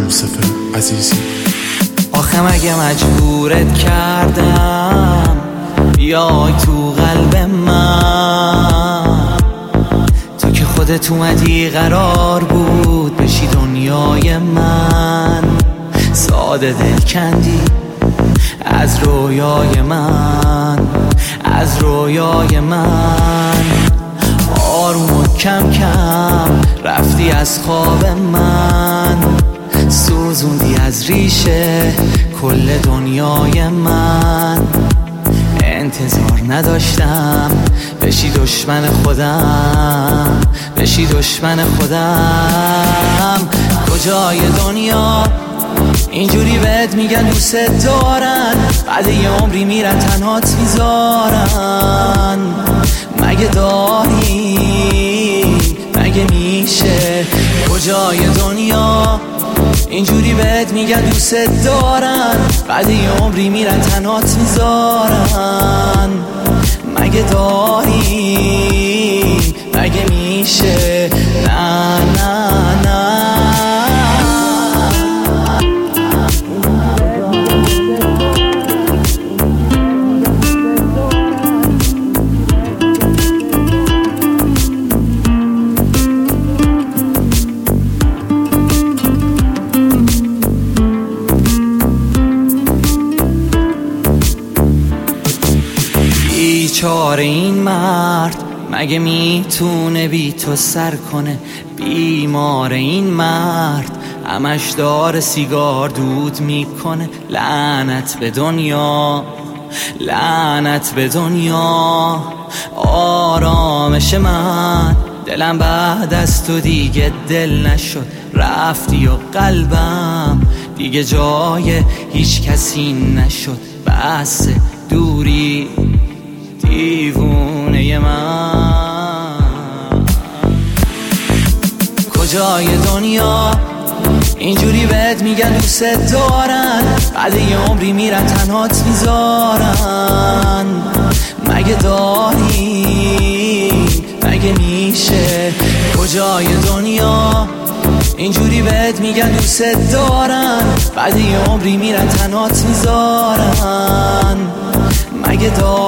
یوسف عزیزی. آخه مگه مجبورت کردم بیای تو قلب من؟ تو که خودت اومدی قرار بود بشی دنیای من. ساده دل کندی از رویای من، از رویای من. آروم و کم کم رفتی از خواب من، سوزوندی از ریشه کل دنیای من. انتظار نداشتم بشی دشمن خودم، بشی دشمن خودم. کجای دنیا اینجوری بهت میگن دوست دارن، بعد یه عمری میرن تنهات میذارن. مگه داری؟ مگه میشه؟ کجای دنیا اینجوری بهت میگن دوست دارن، بعد یه عمری میرن تنهات میذارن. مگه داری؟ مگه میشه؟ نه نه نه. بیچاره این مرد مگه میتونه بی تو سر کنه؟ بیمار این مرد همش داره سیگار دود میکنه. لعنت به دنیا، لعنت به دنیا. آرامش من، دلم بعد از تو دیگه دل نشد. رفتی و قلبم دیگه جای هیچ کسی نشد. بس دوری دیوونه من. کجای دنیا اینجوری بهت میگن دوست دارن، بعد یه عمری میرن تنهات میذارن. مگه داری؟ مگه میشه؟ کجای دنیا اینجوری بهت میگن دوست دارن، بعد یه عمری میرن تنهات میذارن. مگه داری؟